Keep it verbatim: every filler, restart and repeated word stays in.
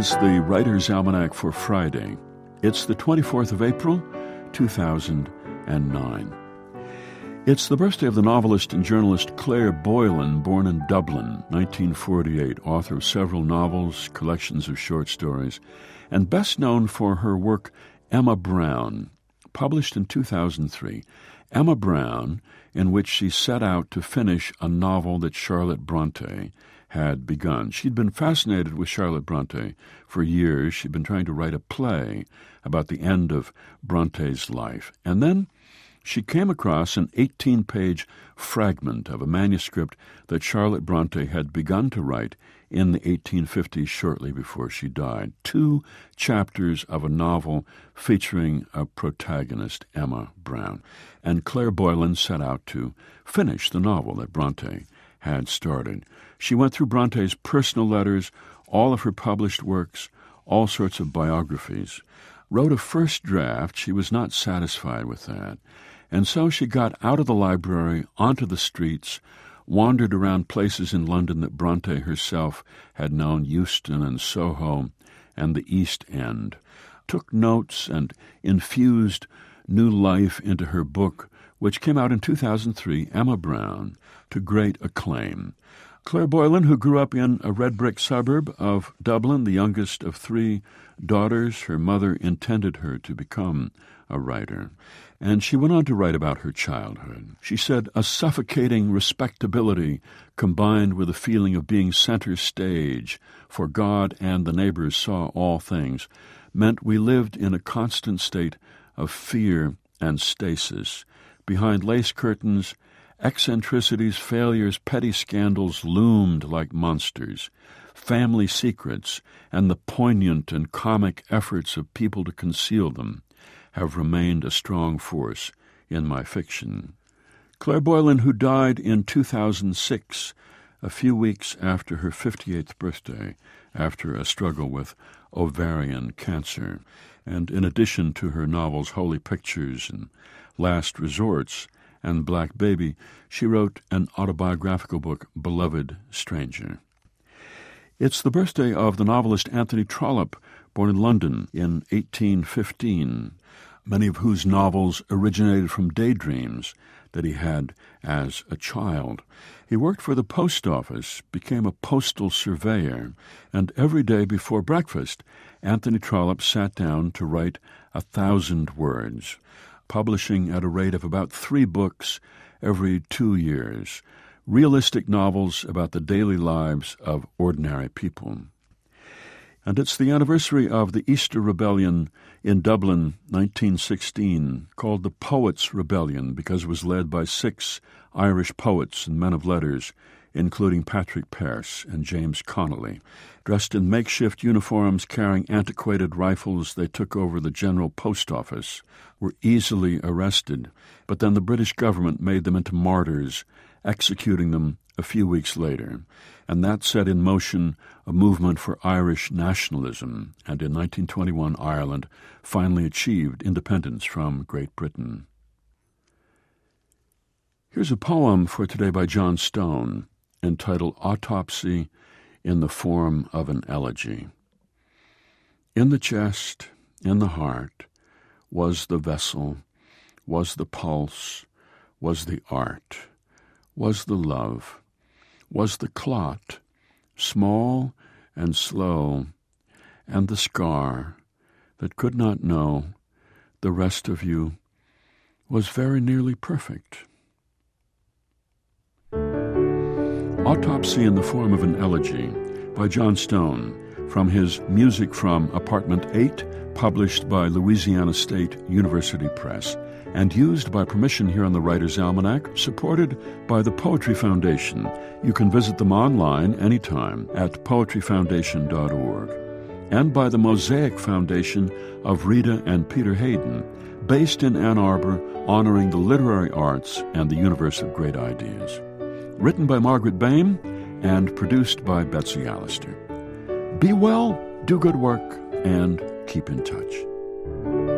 is the Writer's Almanac for Friday. It's the twenty-fourth of April, two thousand nine. It's the birthday of the novelist and journalist Claire Boylan, born in Dublin, nineteen forty-eight, author of several novels, collections of short stories, and best known for her work Emma Brown, published in two thousand three. Emma Brown, in which she set out to finish a novel that Charlotte Bronte had begun. She'd been fascinated with Charlotte Bronte for years. She'd been trying to write a play about the end of Bronte's life. And then she came across an eighteen-page fragment of a manuscript that Charlotte Bronte had begun to write in the eighteen fifties, shortly before she died. Two chapters of a novel featuring a protagonist, Emma Brown. And Claire Boylan set out to finish the novel that Bronte had started. She went through Bronte's personal letters, all of her published works, all sorts of biographies, wrote a first draft. She was not satisfied with that. And so she got out of the library, onto the streets, wandered around places in London that Bronte herself had known, Euston and Soho and the East End, took notes and infused new life into her book, which came out in two thousand three, Emma Brown, to great acclaim. Claire Boylan, who grew up in a red brick suburb of Dublin, the youngest of three daughters, her mother intended her to become a writer. And she went on to write about her childhood. She said, a suffocating respectability combined with a feeling of being center stage, for God and the neighbors saw all things, meant we lived in a constant state of fear and stasis. Behind lace curtains, eccentricities, failures, petty scandals loomed like monsters. Family secrets and the poignant and comic efforts of people to conceal them have remained a strong force in my fiction. Claire Boylan, who died in two thousand six, a few weeks after her fifty-eighth birthday, after a struggle with ovarian cancer, and in addition to her novels Holy Pictures and Last Resorts and Black Baby, she wrote an autobiographical book, Beloved Stranger. It's the birthday of the novelist Anthony Trollope, born in London in eighteen fifteen, many of whose novels originated from daydreams that he had as a child. He worked for the post office, became a postal surveyor, and every day before breakfast, Anthony Trollope sat down to write a thousand words, publishing at a rate of about three books every two years, realistic novels about the daily lives of ordinary people. And it's the anniversary of the Easter Rebellion in Dublin, nineteen sixteen, called the Poets' Rebellion because it was led by six Irish poets and men of letters, including Patrick Pearse and James Connolly. Dressed in makeshift uniforms, carrying antiquated rifles, they took over the General Post Office, were easily arrested, but then the British government made them into martyrs, executing them a few weeks later. And that set in motion a movement for Irish nationalism, and in nineteen twenty-one Ireland finally achieved independence from Great Britain. Here's a poem for today by John Stone, entitled Autopsy in the Form of an Elegy. In the chest, in the heart, was the vessel, was the pulse, was the art, was the love, was the clot, small and slow, and the scar that could not know the rest of you was very nearly perfect. Autopsy in the Form of an Elegy by John Stone, from his Music from Apartment eight, published by Louisiana State University Press, and used by permission here on the Writer's Almanac, supported by the Poetry Foundation. You can visit them online anytime at poetry foundation dot org, and by the Mosaic Foundation of Rita and Peter Hayden, based in Ann Arbor, honoring the literary arts and the universe of great ideas. Written by Margaret Bain and produced by Betsy Allister. Be well, do good work, and keep in touch.